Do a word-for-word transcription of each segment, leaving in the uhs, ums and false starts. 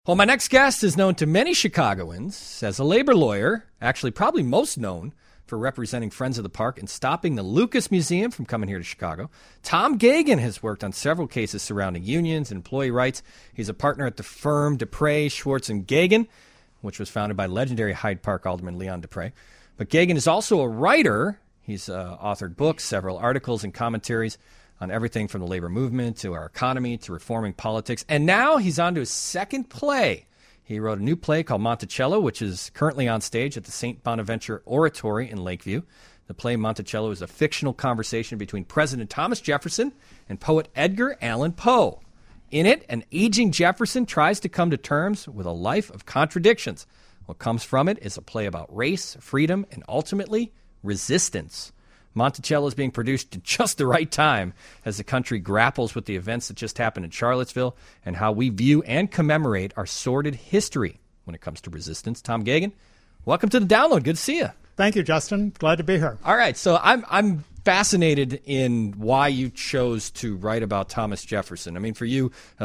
Well, my next guest is known to many Chicagoans as a labor lawyer, actually probably most known for representing Friends of the Park and stopping the Lucas Museum from coming here to Chicago. Tom Geoghegan has worked on several cases surrounding unions and employee rights. He's a partner at the firm Dupre, Schwartz and Geoghegan, which was founded by legendary Hyde Park alderman Leon Dupre. But Geoghegan is also a writer. He's uh, authored books, several articles and commentaries on everything from the labor movement to our economy to reforming politics. And now he's on to his second play. He wrote a new play called Monticello, which is currently on stage at the Saint Bonaventure Oratory in Lakeview. The play Monticello is a fictional conversation between President Thomas Jefferson and poet Edgar Allan Poe. In it, an aging Jefferson tries to come to terms with a life of contradictions. What comes from it is a play about race, freedom, and ultimately resistance. Monticello is being produced at just the right time as the country grapples with the events that just happened in Charlottesville and how we view and commemorate our sordid history when it comes to resistance. Tom Geoghegan, welcome to the Download. Good to see you. Thank you, Justin. Glad to be here. All right, so I'm I'm fascinated in why you chose to write about Thomas Jefferson. I mean, for you, a,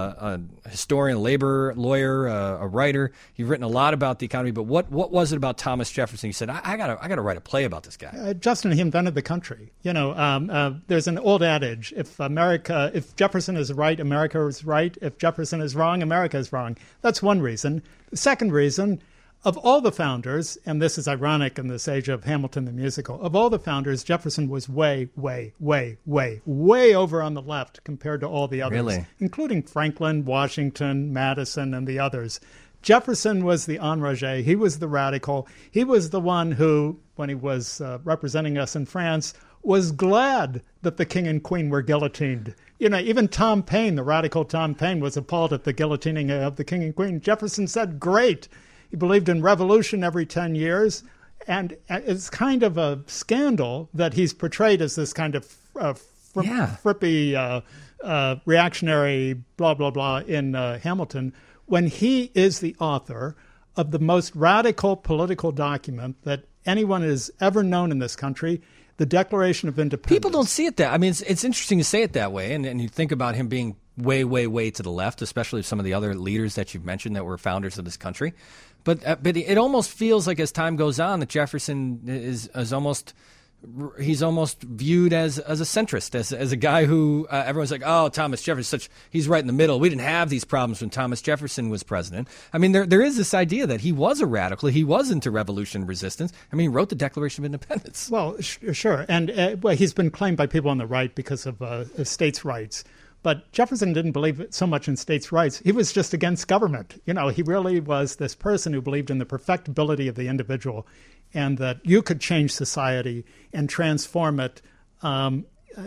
a historian, a labor lawyer, a, a writer, you've written a lot about the economy. But what, what was it about Thomas Jefferson? You said, I, I gotta I gotta write a play about this guy. Uh, Justin, he invented the country. You know, um, uh, there's an old adage: if America, if Jefferson is right, America is right. If Jefferson is wrong, America is wrong. That's one reason. The second reason, of all the founders, and this is ironic in this age of Hamilton the musical, of all the founders, Jefferson was way, way, way, way, way over on the left compared to all the others, really? Including Franklin, Washington, Madison, and the others. Jefferson was the enragé. He was the radical. He was the one who, when he was uh, representing us in France, was glad that the king and queen were guillotined. You know, even Tom Paine, the radical Tom Paine, was appalled at the guillotining of the king and queen. Jefferson said, great. He believed in revolution every ten years, and it's kind of a scandal that he's portrayed as this kind of uh, fr- yeah. frippy, uh, uh, reactionary, blah, blah, blah in uh, Hamilton, when he is the author of the most radical political document that anyone has ever known in this country, the Declaration of Independence. People don't see it that. I mean, it's, it's interesting to say it that way, and, and you think about him being way, way, way to the left, especially some of the other leaders that you've mentioned that were founders of this country. But uh, but it almost feels like as time goes on that Jefferson is is almost he's almost viewed as as a centrist, as as a guy who uh, everyone's like, oh, Thomas Jefferson, such he's right in the middle. We didn't have these problems when Thomas Jefferson was president. I mean, there there is this idea that he was a radical. He was into revolution and resistance. I mean, he wrote the Declaration of Independence. Well, sh- sure, and uh, well, he's been claimed by people on the right because of uh, states' rights. But Jefferson didn't believe so much in states' rights. He was just against government. You know, he really was this person who believed in the perfectibility of the individual and that you could change society and transform it. Um, uh,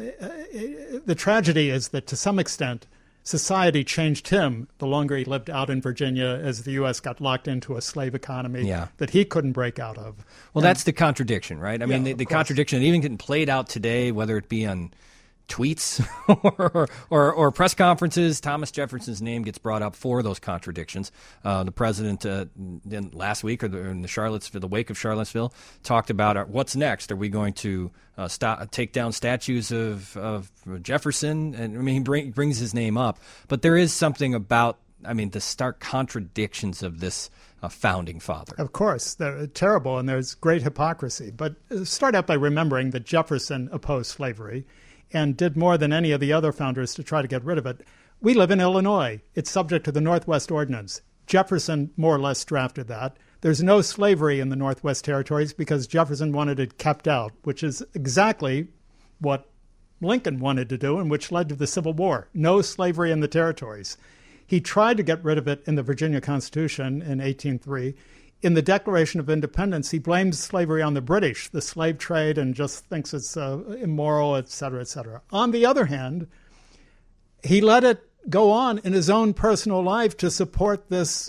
the tragedy is that to some extent, society changed him the longer he lived out in Virginia as the U S got locked into a slave economy yeah. that he couldn't break out of. Well, and, that's the contradiction, right? I mean, yeah, the, the course. contradiction that even getting played out today, whether it be on tweets or, or or press conferences, Thomas Jefferson's name gets brought up for those contradictions. Uh, the president uh, in last week, or the, in the Charlottesville, the wake of Charlottesville, talked about uh, what's next. Are we going to uh, stop, take down statues of, of Jefferson? And I mean, he bring, brings his name up, but there is something about, I mean, the stark contradictions of this uh, founding father. Of course, they're terrible, and there's great hypocrisy. But start out by remembering that Jefferson opposed slavery and did more than any of the other founders to try to get rid of it. We live in Illinois. It's subject to the Northwest Ordinance. Jefferson more or less drafted that. There's no slavery in the Northwest Territories because Jefferson wanted it kept out, which is exactly what Lincoln wanted to do and which led to the Civil War. No slavery in the territories. He tried to get rid of it in the Virginia Constitution in eighteen oh three. In the Declaration of Independence, he blames slavery on the British, the slave trade, and just thinks it's uh, immoral, et cetera, et cetera. On the other hand, he let it go on in his own personal life to support this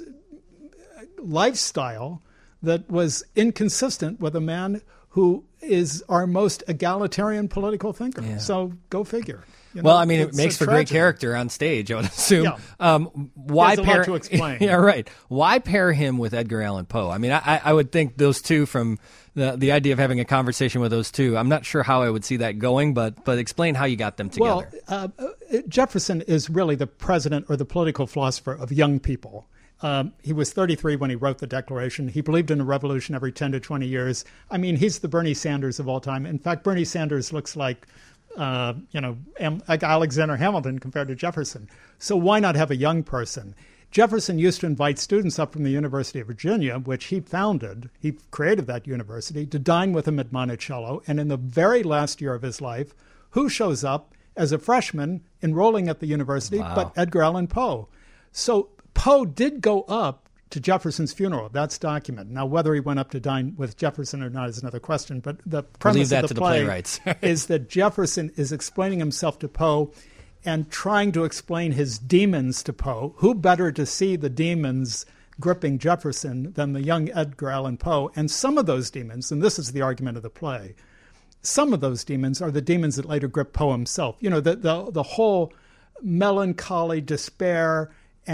lifestyle that was inconsistent with a man who is our most egalitarian political thinker. Yeah. So go figure. You know, well, I mean, it makes for great character on stage, I would assume. Yeah. Um, why There's a pair? lot to explain. Yeah, right. Why pair him with Edgar Allan Poe? I mean, I, I would think those two, from the the idea of having a conversation with those two, I'm not sure how I would see that going, but but explain how you got them together. Well, uh, Jefferson is really the president or the political philosopher of young people. Um, he was thirty-three when he wrote the Declaration. He believed in a revolution every ten to twenty years. I mean, he's the Bernie Sanders of all time. In fact, Bernie Sanders looks like, uh, you know, like Alexander Hamilton compared to Jefferson. So why not have a young person? Jefferson used to invite students up from the University of Virginia, which he founded. He created that university, to dine with him at Monticello. And in the very last year of his life, who shows up as a freshman enrolling at the university Wow. but Edgar Allan Poe? So Poe did go up to Jefferson's funeral. That's documented. Now, whether he went up to dine with Jefferson or not is another question. But the premise leave that of the to the play playwrights. is that Jefferson is explaining himself to Poe and trying to explain his demons to Poe. Who better to see the demons gripping Jefferson than the young Edgar Allan Poe? And some of those demons, and this is the argument of the play, some of those demons are the demons that later grip Poe himself. You know, the the, the whole melancholy, despair,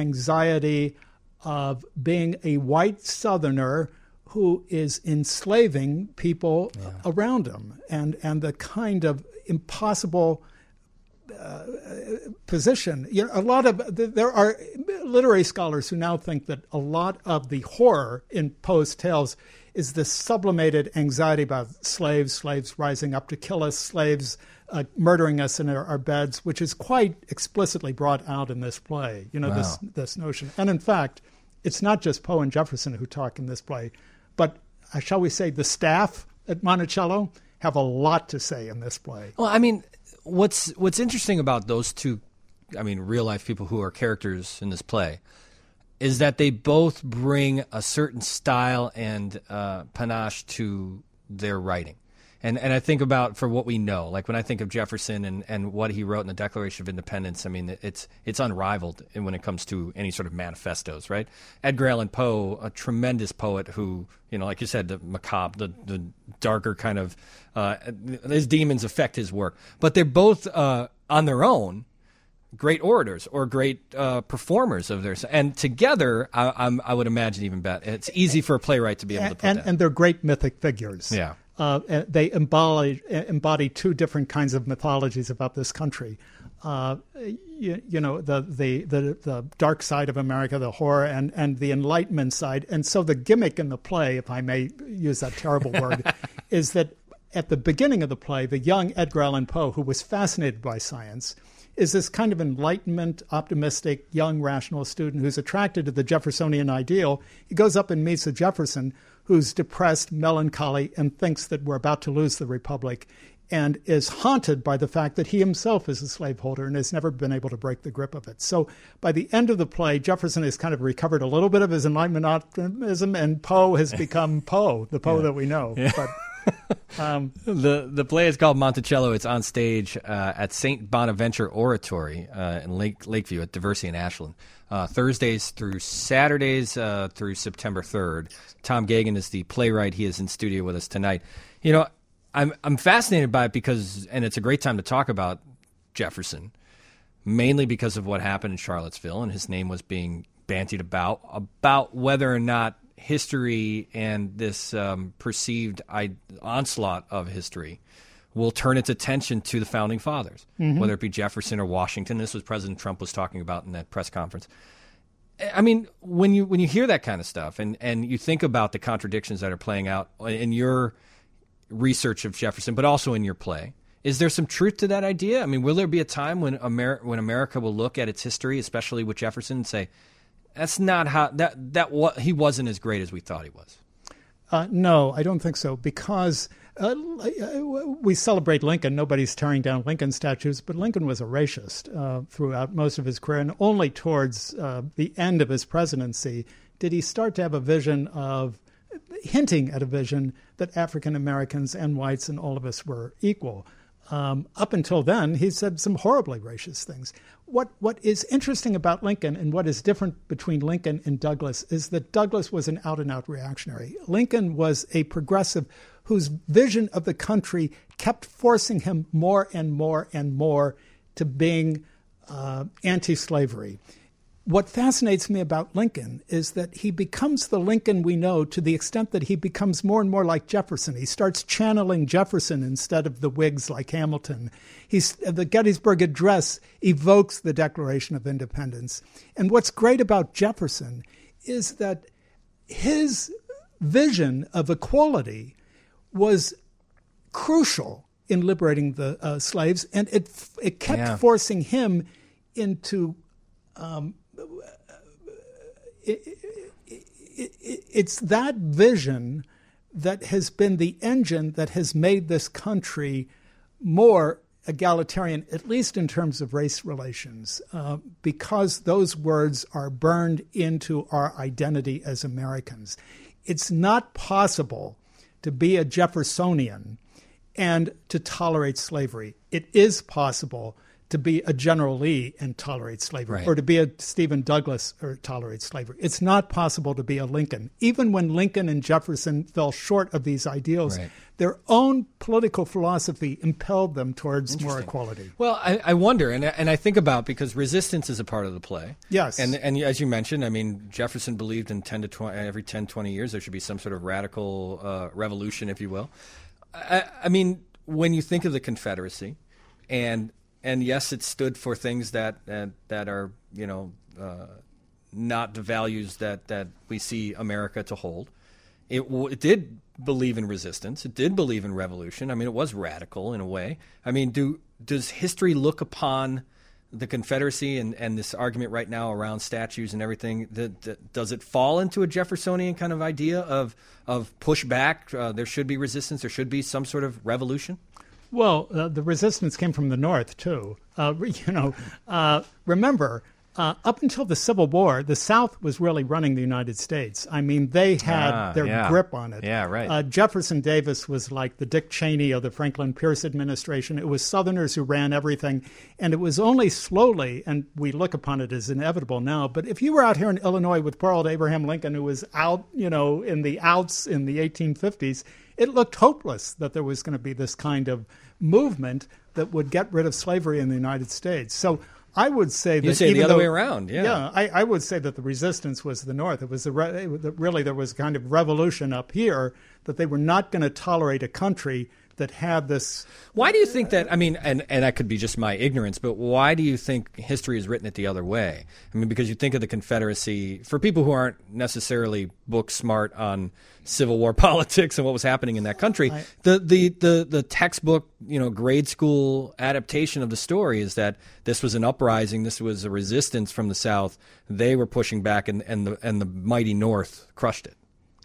anxiety of being a white Southerner who is enslaving people yeah. around him, and, and the kind of impossible uh, position. You know, a lot of there are literary scholars who now think that a lot of the horror in Poe's tales is this sublimated anxiety about slaves, slaves rising up to kill us, slaves uh, murdering us in our, our beds, which is quite explicitly brought out in this play. You know, wow. this this notion. And in fact, it's not just Poe and Jefferson who talk in this play, but uh, shall we say the staff at Monticello have a lot to say in this play. Well, I mean, what's what's interesting about those two, I mean, real life people who are characters in this play, is that they both bring a certain style and uh, panache to their writing. And and I think about, for what we know, like when I think of Jefferson and, and what he wrote in the Declaration of Independence, I mean, it's it's unrivaled when it comes to any sort of manifestos, right? Edgar Allan Poe, a tremendous poet who, you know, like you said, the macabre, the, the darker kind of, uh, his demons affect his work. But they're both, uh, on their own, great orators or great uh, performers of theirs, and together, I, I'm, I would imagine even better. It's easy for a playwright to be able to put and, that. And they're great mythic figures. Yeah, uh, they embody embody two different kinds of mythologies about this country. Uh, you, you know, the, the the the dark side of America, the horror, and and the Enlightenment side. And so the gimmick in the play, if I may use that terrible word, is that at the beginning of the play, the young Edgar Allan Poe, who was fascinated by science, is this kind of Enlightenment, optimistic, young, rational student who's attracted to the Jeffersonian ideal. He goes up and meets a Jefferson who's depressed, melancholy, and thinks that we're about to lose the Republic, and is haunted by the fact that he himself is a slaveholder and has never been able to break the grip of it. So by the end of the play, Jefferson has kind of recovered a little bit of his Enlightenment optimism, and Poe has become Poe, the Poe yeah. that we know. Yeah. But Um, the the play is called Monticello. It's on stage uh, at Saint Bonaventure Oratory uh, in Lake Lakeview at Diversey in Ashland, uh, Thursdays through Saturdays uh, through September third. Tom Geoghegan is the playwright. He is in studio with us tonight. You know, I'm I'm fascinated by it because, and it's a great time to talk about Jefferson, mainly because of what happened in Charlottesville, and his name was being bandied about about whether or not history and this um, perceived I- onslaught of history will turn its attention to the founding fathers, mm-hmm. whether it be Jefferson or Washington. This was President Trump was talking about in that press conference. I mean, when you when you hear that kind of stuff and, and you think about the contradictions that are playing out in your research of Jefferson, but also in your play, is there some truth to that idea? I mean, will there be a time when Amer- when America will look at its history, especially with Jefferson, and say, that's not how that that what he wasn't as great as we thought he was? Uh, no, I don't think so, because uh, we celebrate Lincoln. Nobody's tearing down Lincoln statues, but Lincoln was a racist uh, throughout most of his career, and only towards uh, the end of his presidency did he start to have a vision of, hinting at a vision that African Americans and whites and all of us were equal. Um, up until then, he said some horribly racist things. What what is interesting about Lincoln and what is different between Lincoln and Douglas is that Douglas was an out-and-out reactionary. Lincoln was a progressive whose vision of the country kept forcing him more and more and more to being uh, anti-slavery. What fascinates me about Lincoln is that he becomes the Lincoln we know to the extent that he becomes more and more like Jefferson. He starts channeling Jefferson instead of the Whigs like Hamilton. He's, the Gettysburg Address evokes the Declaration of Independence. And what's great about Jefferson is that his vision of equality was crucial in liberating the uh, slaves, and it it kept yeah. forcing him into um, it, it, it, it's that vision that has been the engine that has made this country more egalitarian, at least in terms of race relations, uh, because those words are burned into our identity as Americans. It's not possible to be a Jeffersonian and to tolerate slavery. It is possible to be a General Lee and tolerate slavery, right. or to be a Stephen Douglas or tolerate slavery. It's not possible to be a Lincoln. Even when Lincoln and Jefferson fell short of these ideals, right. their own political philosophy impelled them towards more equality. Well, I, I wonder, and, and I think about, because resistance is a part of the play. Yes. And and as you mentioned, I mean, Jefferson believed in ten to twenty, every ten, twenty years there should be some sort of radical uh, revolution, if you will. I, I mean, when you think of the Confederacy, and and yes, it stood for things that uh, that are, you know, uh, not the values that, that we see America to hold. It, it did believe in resistance. It did believe in revolution. I mean, it was radical in a way. I mean, do does history look upon the Confederacy and, and this argument right now around statues and everything, that, that, does it fall into a Jeffersonian kind of idea of of pushback? Uh, there should be resistance. There should be some sort of revolution? Well, uh, the resistance came from the North, too. Uh, you know, uh, remember, uh, up until the Civil War, the South was really running the United States. I mean, they had ah, their yeah. grip on it. Yeah, right. Uh, Jefferson Davis was like the Dick Cheney of the Franklin Pierce administration. It was Southerners who ran everything. And it was only slowly, and we look upon it as inevitable now, but if you were out here in Illinois with poor old Abraham Lincoln, who was out, you know, in the outs in the eighteen fifties, it looked hopeless that there was going to be this kind of movement that would get rid of slavery in the United States. So I would say that you say even the other though, way around. Yeah, yeah I, I would say that the resistance was the North. It was the re- really there was a kind of revolution up here that they were not going to tolerate a country that had this. Why do you think that? I mean, and, and that could be just my ignorance, but why do you think history is written it the other way? I mean, because you think of the Confederacy, for people who aren't necessarily book smart on Civil War politics and what was happening in that country, I, the, the, the, the textbook, you know, grade school adaptation of the story is that this was an uprising, this was a resistance from the South. They were pushing back, and, and the and the mighty North crushed it.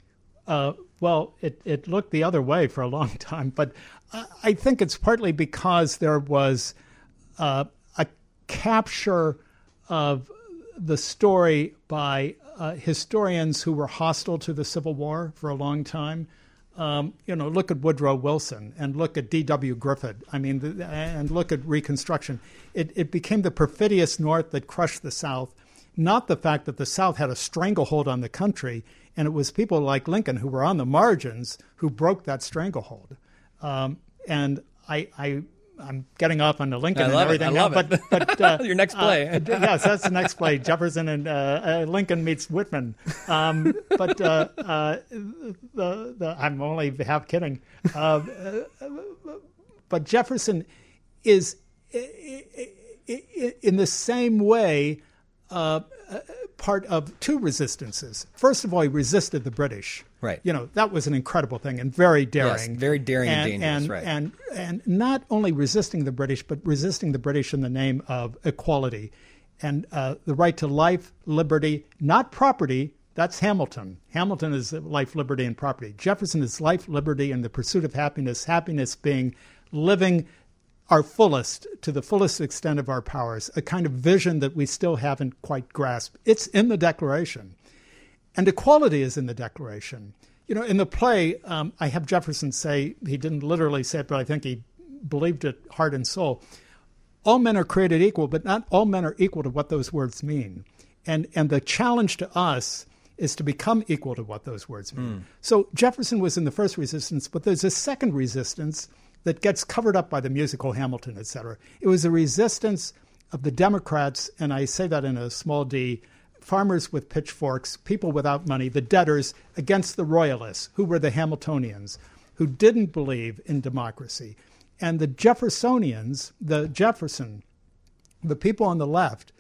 Uh, well, it, it looked the other way for a long time, but I think it's partly because there was uh, a capture of the story by uh, historians who were hostile to the Civil War for a long time. Um, you know, look at Woodrow Wilson and look at D W Griffith. I mean, the, and look at Reconstruction. It, it became the perfidious North that crushed the South, not the fact that the South had a stranglehold on the country. And it was people like Lincoln who were on the margins who broke that stranglehold. Um, and I, I, I'm getting off on the Lincoln I and love everything it. I love now. it. But, but uh, your next play. uh, yes, that's the next play. Jefferson and uh, uh, Lincoln meets Whitman. Um, but uh, uh, the, the, I'm only half kidding. Uh, but Jefferson is in the same way uh, part of two resistances. First of all, he resisted the British. Right. You know, that was an incredible thing and very daring. Yes, very daring and, and dangerous, and, right. And, and not only resisting the British, but resisting the British in the name of equality and uh, the right to life, liberty, not property. That's Hamilton. Hamilton is life, liberty, and property. Jefferson is life, liberty, and the pursuit of happiness, happiness being living our fullest, to the fullest extent of our powers, a kind of vision that we still haven't quite grasped. It's in the Declaration. And equality is in the Declaration. You know, in the play, um, I have Jefferson say, he didn't literally say it, but I think he believed it heart and soul. All men are created equal, but not all men are equal to what those words mean. And, and the challenge to us is to become equal to what those words mean. Mm. So Jefferson was in the first resistance, but there's a second resistance that gets covered up by the musical Hamilton, et cetera. It was a resistance of the Democrats, and I say that in a small d, farmers with pitchforks, people without money, the debtors, against the royalists, who were the Hamiltonians, who didn't believe in democracy. And the Jeffersonians, the Jefferson, the people on the left,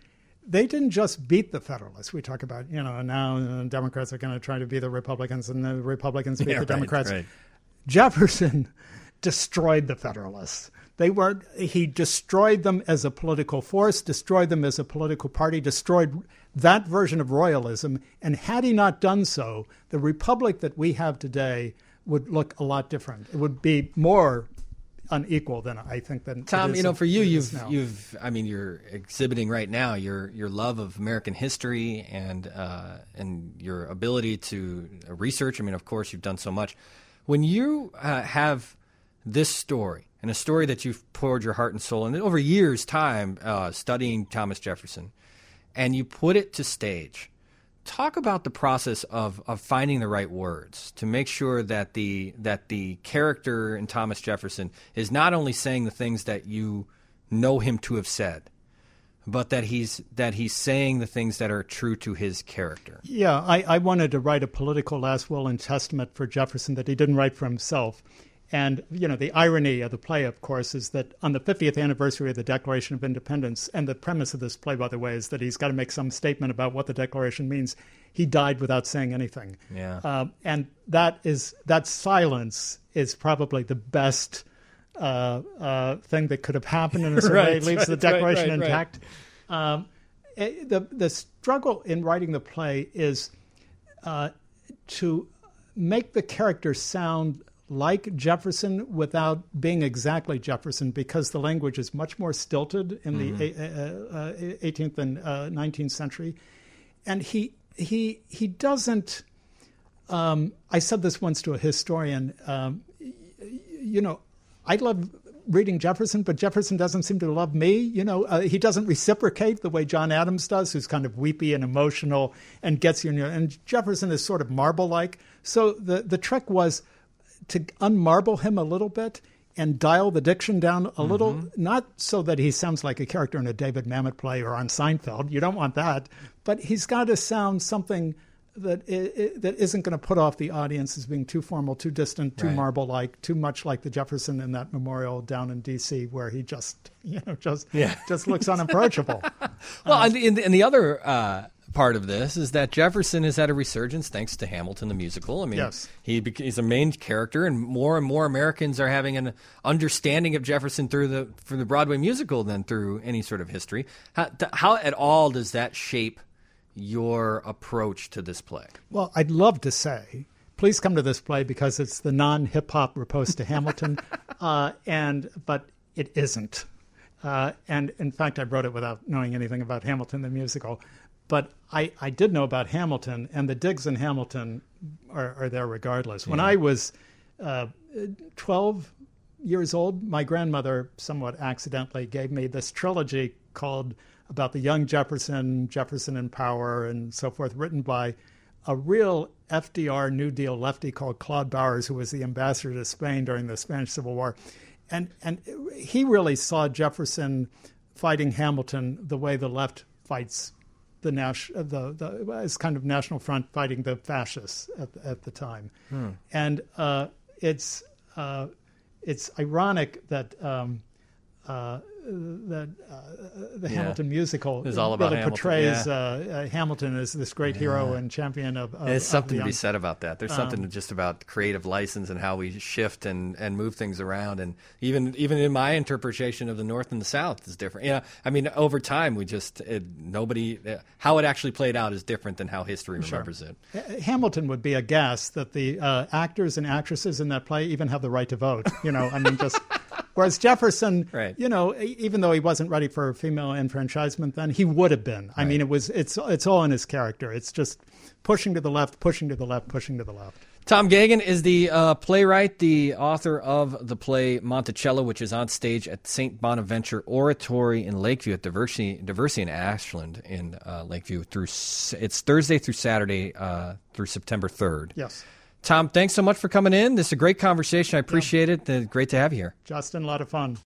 they didn't just beat the Federalists. We talk about, you know, now the Democrats are going to try to beat the Republicans and the Republicans beat yeah, the right, Democrats. Right. Jefferson destroyed the Federalists. They were, he destroyed them as a political force, destroyed them as a political party, destroyed that version of royalism. And had he not done so, the republic that we have today would look a lot different. It would be more unequal than I think than Tom. You know, for you, you've now. you've I mean, you're exhibiting right now your your love of American history and uh, and your ability to research. I mean, of course, you've done so much. When you uh, have this story and a story that you've poured your heart and soul in over years' time uh, studying Thomas Jefferson, and you put it to stage. Talk about the process of, of finding the right words to make sure that the that the character in Thomas Jefferson is not only saying the things that you know him to have said, but that he's that he's saying the things that are true to his character. Yeah, I, I wanted to write a political last will and testament for Jefferson that he didn't write for himself. And, you know, the irony of the play, of course, is that on the fiftieth anniversary of the Declaration of Independence, and the premise of this play, by the way, is that he's got to make some statement about what the Declaration means. He died without saying anything. Yeah. Uh, and that is that silence is probably the best uh, uh, thing that could have happened in a certain right, way. It leaves right, the Declaration right, right, intact. Right. Um, it, the, the struggle in writing the play is uh, to make the character sound like Jefferson without being exactly Jefferson, because the language is much more stilted in mm-hmm. the uh, uh, eighteenth and uh, nineteenth century. And he he he doesn't, um, I said this once to a historian, um, you know, I love reading Jefferson, but Jefferson doesn't seem to love me. You know, uh, he doesn't reciprocate the way John Adams does, who's kind of weepy and emotional and gets you. And Jefferson is sort of marble-like. So the, the trick was to unmarble him a little bit and dial the diction down a mm-hmm. little, not so that he sounds like a character in a David Mamet play or on Seinfeld. You don't want that. But he's got to sound something that it, that isn't going to put off the audience as being too formal, too distant, too right. marble-like, too much like the Jefferson in that memorial down in D C where he just, you know, just yeah. just looks unapproachable. well, uh, and, the, and the other uh, part of this is that Jefferson has had a resurgence thanks to Hamilton the musical. I mean, yes. he he's a main character, and more and more Americans are having an understanding of Jefferson through the through the Broadway musical than through any sort of history. How, how at all does that shape your approach to this play? Well, I'd love to say, please come to this play because it's the non-hip-hop riposte to Hamilton, uh, and but it isn't. Uh, and in fact, I wrote it without knowing anything about Hamilton the musical. But I, I did know about Hamilton, and the digs in Hamilton are, are there regardless. When yeah. I was uh, twelve years old, my grandmother, somewhat accidentally, gave me this trilogy called about the young Jefferson, Jefferson in Power, and so forth, written by a real F D R New Deal lefty called Claude Bowers, who was the ambassador to Spain during the Spanish Civil War. And and he really saw Jefferson fighting Hamilton the way the left fights the nas- the, the as kind of National Front fighting the fascists at, at the time. Hmm. And uh, it's uh, it's ironic that um, uh, that uh, the yeah. Hamilton musical it's all about really Hamilton. portrays yeah. uh, uh, Hamilton as this great yeah. hero and champion of, of There's something of the to be said about that. There's um, something just about creative license and how we shift and, and move things around. And even even in my interpretation of the North and the South is different. Yeah, I mean, over time, we just it, nobody how it actually played out is different than how history sure. remembers it. Hamilton would be aghast that the uh, actors and actresses in that play even have the right to vote. You know, I mean, just. Whereas Jefferson, right. you know, even though he wasn't ready for female enfranchisement then, he would have been. I right. mean, it was it's it's all in his character. It's just pushing to the left, pushing to the left, pushing to the left. Tom Geoghegan is the uh, playwright, the author of the play Monticello, which is on stage at Saint Bonaventure Oratory in Lakeview at Diversity, Diversity in Ashland in uh, Lakeview. Through it's Thursday through Saturday uh, through September third. Yes. Tom, thanks so much for coming in. This is a great conversation. I appreciate yeah. it. Uh, great to have you here. Justin, a lot of fun.